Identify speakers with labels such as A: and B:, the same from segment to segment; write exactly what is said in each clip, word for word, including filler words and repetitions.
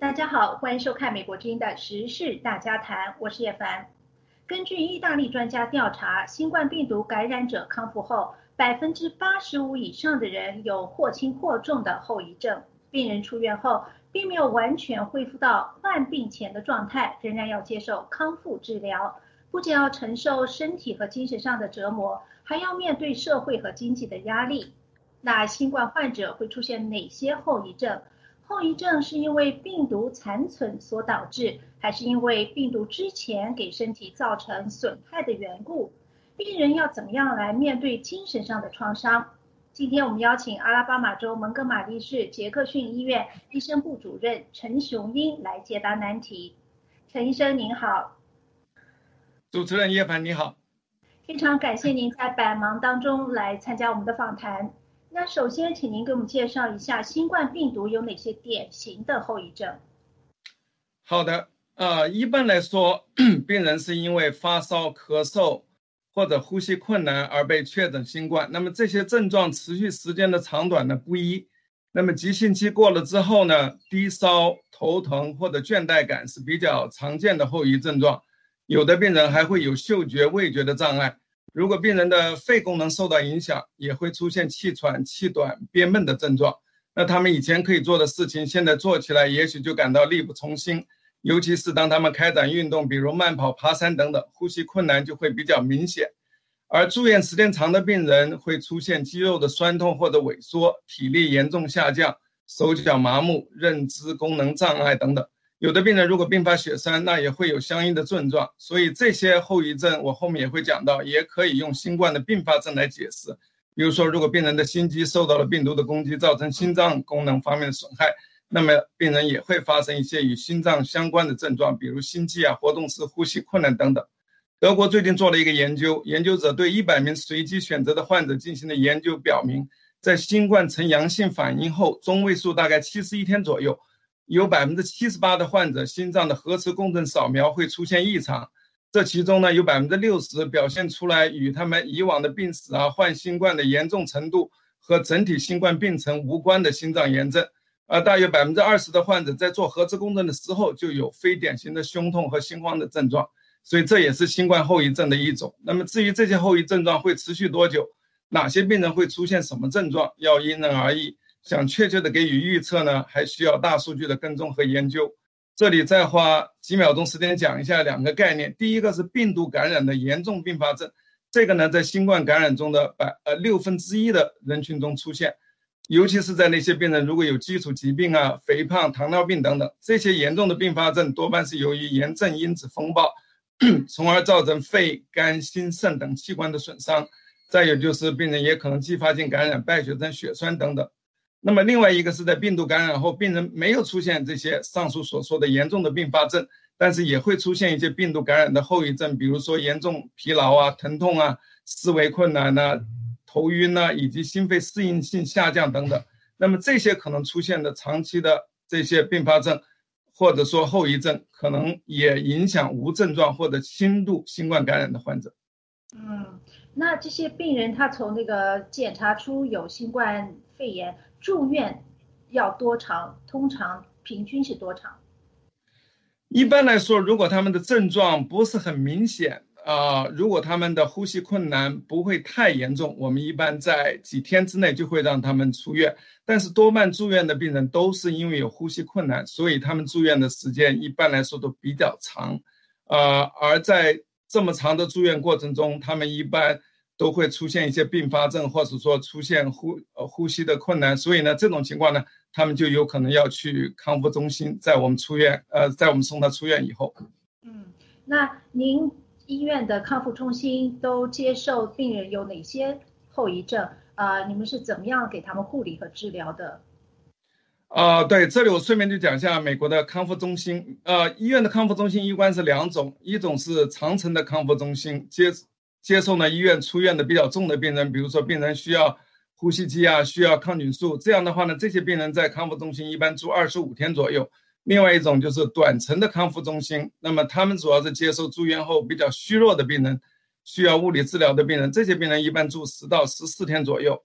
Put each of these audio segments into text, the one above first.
A: 大家好，欢迎收看美国之音的时事大家谈，我是叶凡。根据意大利专家调查，新冠病毒感染者康复后，百分之八十五以上的人有或轻或重的后遗症。病人出院后，并没有完全恢复到患病前的状态，仍然要接受康复治疗，不仅要承受身体和精神上的折磨，还要面对社会和经济的压力。那新冠患者会出现哪些后遗症？后遗症是因为病毒残存所导致，还是因为病毒之前给身体造成损害的缘故？病人要怎么样来面对精神上的创伤？今天我们邀请阿拉巴马州蒙哥马利市杰克逊医院医生部主任陈雄英来解答难题。陈医生您好。
B: 主持人叶凡你好。
A: 非常感谢您在百忙当中来参加我们的访谈。那首先请您给我们介绍一下新冠病毒有哪些典型的后遗症。
B: 好的，呃，一般来说病人是因为发烧、咳嗽或者呼吸困难而被确诊新冠，那么这些症状持续时间的长短呢不一，那么急性期过了之后呢，低烧、头疼或者倦怠感是比较常见的后遗症状，有的病人还会有嗅觉、味觉的障碍。如果病人的肺功能受到影响，也会出现气喘、气短、憋闷的症状。那他们以前可以做的事情，现在做起来也许就感到力不从心，尤其是当他们开展运动，比如慢跑、爬山等等，呼吸困难就会比较明显。而住院时间长的病人会出现肌肉的酸痛或者萎缩，体力严重下降，手脚麻木，认知功能障碍等等。有的病人如果并发血栓，那也会有相应的症状，所以这些后遗症我后面也会讲到，也可以用新冠的并发症来解释。比如说如果病人的心肌受到了病毒的攻击，造成心脏功能方面的损害，那么病人也会发生一些与心脏相关的症状，比如心悸啊、活动时呼吸困难等等。德国最近做了一个研究，研究者对一百名随机选择的患者进行的研究表明，在新冠呈阳性反应后，中位数大概七十一天左右，有 百分之七十八 的患者心脏的核磁共振扫描会出现异常，这其中呢有 百分之六十 表现出来与他们以往的病史啊、患新冠的严重程度和整体新冠病程无关的心脏炎症，而大约 百分之二十 的患者在做核磁共振的时候就有非典型的胸痛和心慌的症状，所以这也是新冠后遗症的一种。那么至于这些后遗症状会持续多久，哪些病人会出现什么症状，要因人而异，想确切的给予预测呢，还需要大数据的跟踪和研究。这里再花几秒钟时间讲一下两个概念。第一个是病毒感染的严重并发症，这个呢在新冠感染中的百呃六分之一的人群中出现，尤其是在那些病人如果有基础疾病啊、肥胖、糖尿病等等，这些严重的并发症多半是由于炎症因子风暴，从而造成肺、肝、心、肾等器官的损伤。再有就是病人也可能继发性感染、败血症、血栓等等。那么另外一个是在病毒感染后，病人没有出现这些上述所说的严重的并发症，但是也会出现一些病毒感染的后遗症，比如说严重疲劳啊、疼痛啊、思维困难啊、头晕啊，以及心肺适应性下降等等。那么这些可能出现的长期的这些并发症或者说后遗症，可能也影响无症状或者轻度新冠感染的患者。
A: 嗯，那这些病人他从那个检查出有新冠肺炎住院要多长？通常平均是多长？
B: 一般来说，如果他们的症状不是很明显啊、呃，如果他们的呼吸困难不会太严重，我们一般在几天之内就会让他们出院。但是多半住院的病人都是因为有呼吸困难，所以他们住院的时间一般来说都比较长。呃，而在这么长的住院过程中，他们一般都会出现一些并发症，或者说出现呼呃呼吸的困难，所以呢，这种情况呢，他们就有可能要去康复中心，在我们出院，呃，在我们送他出院以后。
A: 嗯，那您医院的康复中心都接受病人有哪些后遗症？呃，你们是怎么样给他们护理和治疗的？
B: 啊、呃，对，这里我顺便就讲一下美国的康复中心。呃，医院的康复中心一般是两种，一种是长程的康复中心，接接受呢医院出院的比较重的病人，比如说病人需要呼吸机啊，需要抗菌素，这样的话呢，这些病人在康复中心一般住二十五天左右。另外一种就是短程的康复中心，那么他们主要是接受住院后比较虚弱的病人，需要物理治疗的病人，这些病人一般住十到十四天左右。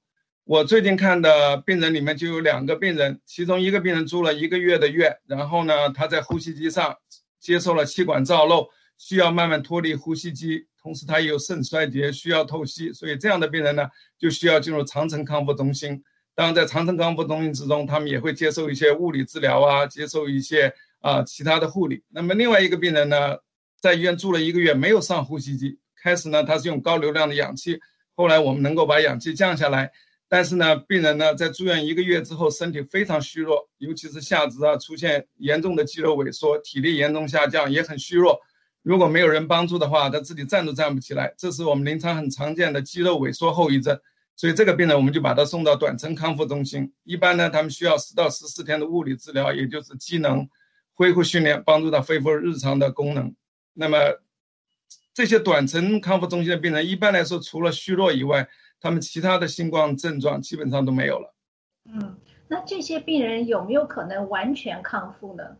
B: 我最近看的病人里面就有两个病人，其中一个病人住了一个月的院，然后呢，他在呼吸机上接受了气管造瘘，需要慢慢脱离呼吸机，同时他也有肾衰竭，需要透析，所以这样的病人呢，就需要进入长城康复中心。当然，在长城康复中心之中，他们也会接受一些物理治疗啊，接受一些啊、呃、其他的护理。那么另外一个病人呢，在医院住了一个月，没有上呼吸机，开始呢他是用高流量的氧气，后来我们能够把氧气降下来。但是呢，病人呢在住院一个月之后，身体非常虚弱，尤其是下肢啊出现严重的肌肉萎缩，体力严重下降，也很虚弱。如果没有人帮助的话，他自己站都站不起来，这是我们临床很常见的肌肉萎缩后遗症。所以这个病人我们就把他送到短程康复中心。一般呢，他们需要十到十四天的物理治疗，也就是机能恢复训练，帮助他恢复日常的功能。那么这些短程康复中心的病人，一般来说除了虚弱以外，他们其他的新冠症状基本上都没有了。
A: 嗯，那这些病人有没有可能完全康复呢？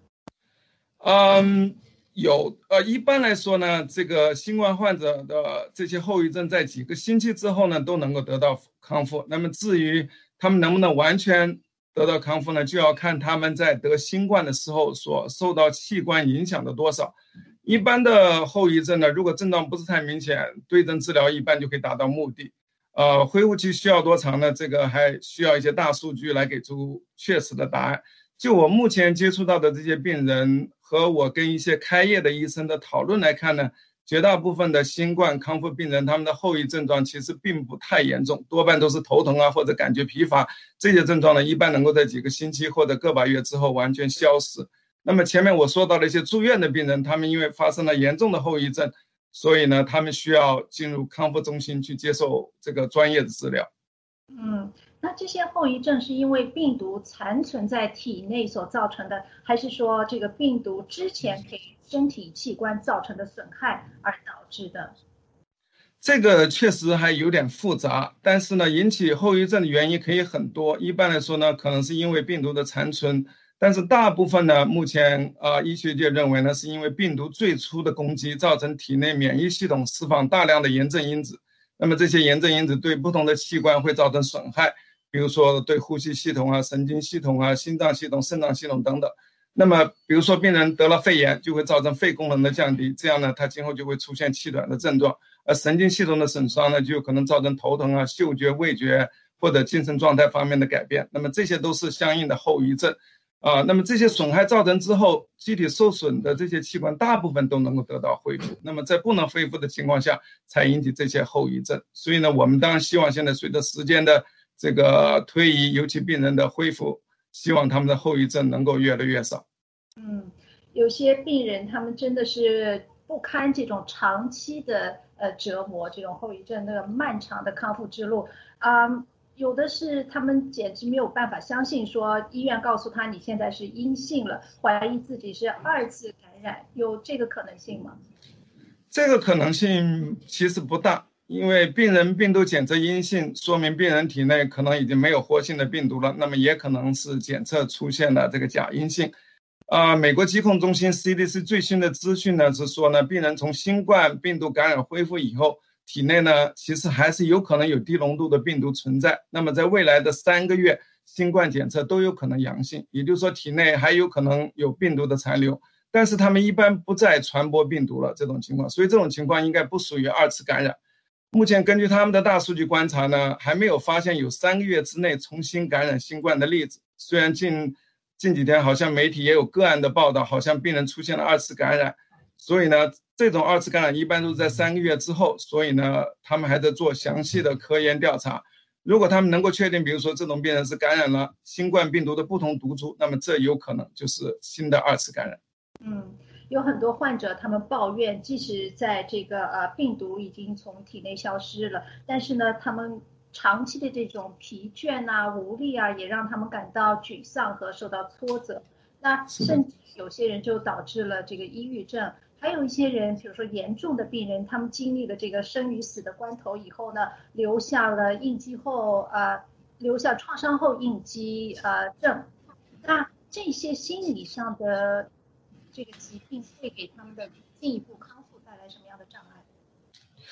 B: 嗯，有，呃，一般来说呢，这个新冠患者的这些后遗症在几个星期之后呢，都能够得到康复。那么至于他们能不能完全得到康复呢，就要看他们在得新冠的时候所受到器官影响的多少。一般的后遗症呢，如果症状不是太明显，对症治疗一般就可以达到目的。呃，恢复期需要多长呢？这个还需要一些大数据来给出确实的答案。就我目前接触到的这些病人和我跟一些开业的医生的讨论来看呢，绝大部分的新冠康复病人，他们的后遗症状其实并不太严重，多半都是头疼啊或者感觉疲乏，这些症状呢，一般能够在几个星期或者个把月之后完全消失。那么前面我说到的一些住院的病人，他们因为发生了严重的后遗症，所以呢，他们需要进入康复中心去接受这个专业的治疗。
A: 嗯，那这些后遗症是因为病毒残存在体内所造成的，还是说这个病毒之前给身体器官造成的损害而导致的？
B: 这个确实还有点复杂，但是呢，引起后遗症的原因可以很多。一般来说呢，可能是因为病毒的残存，但是大部分呢，目前啊、呃，医学界认为呢，是因为病毒最初的攻击造成体内免疫系统释放大量的炎症因子。那么这些炎症因子对不同的器官会造成损害，比如说对呼吸系统啊、神经系统啊、心脏系统、肾脏系统等等。那么比如说病人得了肺炎，就会造成肺功能的降低，这样呢，他今后就会出现气短的症状。而神经系统的损伤呢，就有可能造成头疼啊、嗅觉、味觉或者精神状态方面的改变。那么这些都是相应的后遗症啊。那么这些损害造成之后，机体受损的这些器官大部分都能够得到恢复。那么在不能恢复的情况下，才引起这些后遗症。所以呢，我们当然希望现在随着时间的这个推移，尤其病人的恢复，希望他们的后遗症能够越来越少。
A: 嗯，有些病人他们真的是不堪这种长期的呃折磨，这种后遗症那个漫长的康复之路啊、嗯，有的是他们简直没有办法相信，说医院告诉他你现在是阴性了，怀疑自己是二次感染，有这个可能性吗？
B: 这个可能性其实不大，因为病人病毒检测阴性，说明病人体内可能已经没有活性的病毒了，那么也可能是检测出现了这个假阴性。啊、呃，美国疾控中心 C D C 最新的资讯呢是说呢，病人从新冠病毒感染恢复以后，体内呢其实还是有可能有低浓度的病毒存在。那么在未来的三个月，新冠检测都有可能阳性，也就是说体内还有可能有病毒的残留。但是他们一般不再传播病毒了，这种情况，所以这种情况应该不属于二次感染。目前根据他们的大数据观察呢，还没有发现有三个月之内重新感染新冠的例子。虽然近近几天好像媒体也有个案的报道，好像病人出现了二次感染，所以呢，这种二次感染一般都是在三个月之后，所以呢，他们还在做详细的科研调查。如果他们能够确定，比如说这种病人是感染了新冠病毒的不同毒株，那么这有可能就是新的二次感染。
A: 嗯，有很多患者他们抱怨，即使在这个呃病毒已经从体内消失了，但是呢，他们长期的这种疲倦啊、无力啊，也让他们感到沮丧和受到挫折。那甚至有些人就导致了这个抑郁症，还有一些人，比如说严重的病人，他们经历了这个生与死的关头以后呢，留下了应激后呃，留下创伤后应激呃症。那这些心理上的这个疾病会给他们的进一步康复带来什么样的障碍？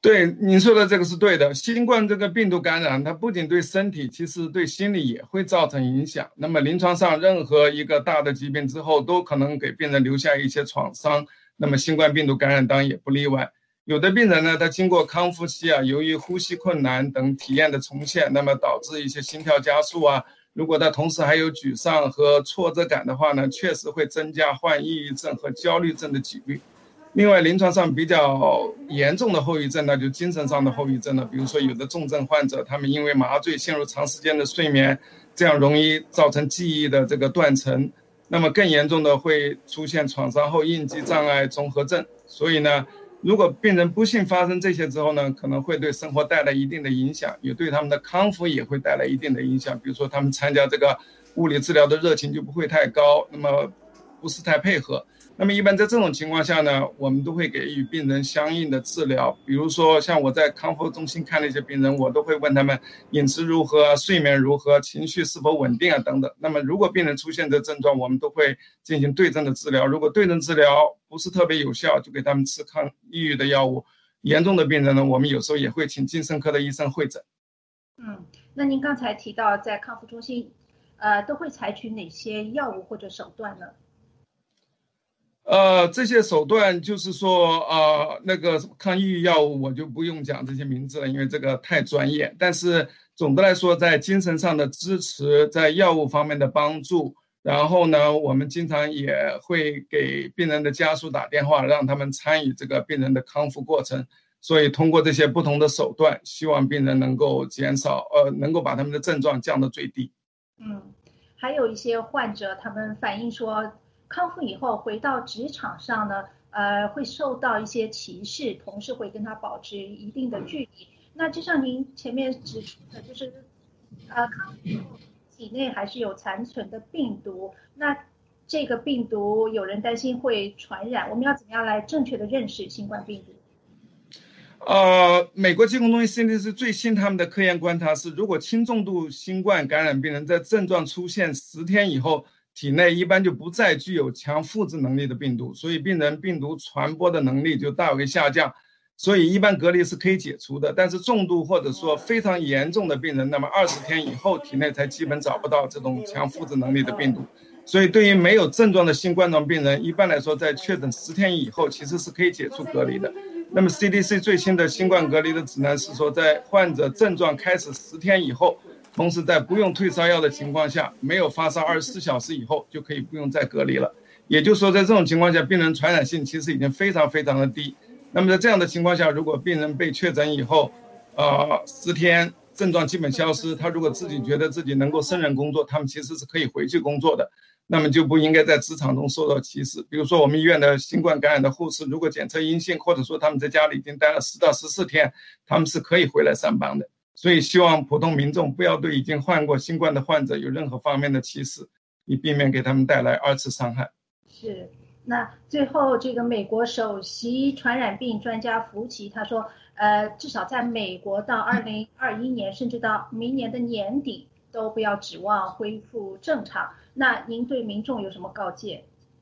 B: 对，您说的这个是对的。新冠这个病毒感染，它不仅对身体，其实对心理也会造成影响。那么临床上任何一个大的疾病之后，都可能给病人留下一些创伤。那么新冠病毒感染当然也不例外。有的病人呢，他经过康复期啊，由于呼吸困难等体验的重现，那么导致一些心跳加速啊。如果他同时还有沮丧和挫折感的话呢，确实会增加患抑郁症和焦虑症的几率。另外，临床上比较严重的后遗症呢，就精神上的后遗症呢，比如说有的重症患者，他们因为麻醉陷入长时间的睡眠，这样容易造成记忆的这个断层。那么更严重的会出现创伤后应激障碍综合症。所以呢，如果病人不幸发生这些之后呢，可能会对生活带来一定的影响，也对他们的康复也会带来一定的影响。比如说他们参加这个物理治疗的热情就不会太高，那么不是太配合。那么一般在这种情况下呢，我们都会给予病人相应的治疗。比如说像我在康复中心看的一些病人，我都会问他们饮食如何、睡眠如何、情绪是否稳定啊等等。那么如果病人出现这症状，我们都会进行对症的治疗。如果对症治疗不是特别有效，就给他们吃抗抑郁的药物。严重的病人呢，我们有时候也会请精神科的医生会诊。
A: 嗯，那您刚才提到在康复中心，呃，都会采取哪些药物或者手段呢？
B: 呃，这些手段就是说，呃，那个抗抑郁药物我就不用讲这些名字了，因为这个太专业。但是总的来说，在精神上的支持，在药物方面的帮助，然后呢，我们经常也会给病人的家属打电话，让他们参与这个病人的康复过程。所以通过这些不同的手段，希望病人能够减少，呃，能够把他们的症状降到最低。
A: 嗯，还有一些患者，他们反映说，康复以后回到职场上呢，呃，会受到一些歧视，同事会跟他保持一定的距离。那就像您前面指出的，就是呃，康复以后体内还是有残存的病毒，那这个病毒有人担心会传染，我们要怎么样来正确的认识新冠病毒？
B: 呃，美国疾控中心 C D C 最新他们的科研观察是，如果轻重度新冠感染病人在症状出现十天以后，体内一般就不再具有强复制能力的病毒，所以病人病毒传播的能力就大为下降，所以一般隔离是可以解除的。但是重度或者说非常严重的病人，那么二十天以后体内才基本找不到这种强复制能力的病毒。所以对于没有症状的新冠状病人，一般来说在确诊十天以后其实是可以解除隔离的。那么 C D C 最新的新冠隔离的指南是说，在患者症状开始十天以后，同时在不用退烧药的情况下，没有发烧二十四小时以后，就可以不用再隔离了。也就是说，在这种情况下，病人传染性其实已经非常非常的低。那么在这样的情况下，如果病人被确诊以后，呃，十天症状基本消失，他如果自己觉得自己能够胜任工作，他们其实是可以回去工作的。那么就不应该在职场中受到歧视。比如说我们医院的新冠感染的护士，如果检测阴性，或者说他们在家里已经待了十到十四天，他们是可以回来上班的。所以希望普通民众不要对已经患过新冠的患者有任何方面的歧视，以避免给他们带来二次伤害。
A: 是，那最后这个美国首席传染病专家福奇他说，呃，至少在美国到二零二一年，甚至到明年的年底，都不要指望恢复正常。那您对民众有什么告诫？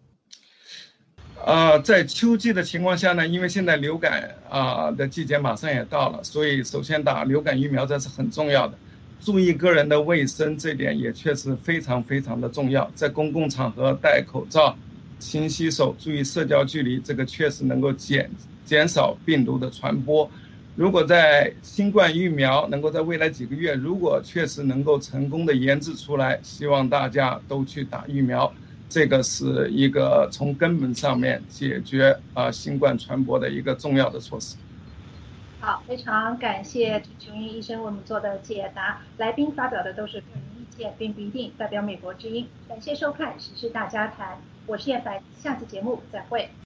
B: 呃，在秋季的情况下呢，因为现在流感啊、呃、的季节马上也到了，所以首先打流感疫苗这是很重要的。注意个人的卫生，这点也确实非常非常的重要。在公共场合戴口罩、勤洗手、注意社交距离，这个确实能够减减少病毒的传播。如果在新冠疫苗能够在未来几个月，如果确实能够成功的研制出来，希望大家都去打疫苗。这个是一个从根本上面解决啊、呃、新冠传播的一个重要的措施。
A: 好，非常感谢陈琼英医生为我们做的解答。来宾发表的都是个人意见，并不一定代表美国之音。感谢收看《时事大家谈》，我是叶凡，下次节目再会。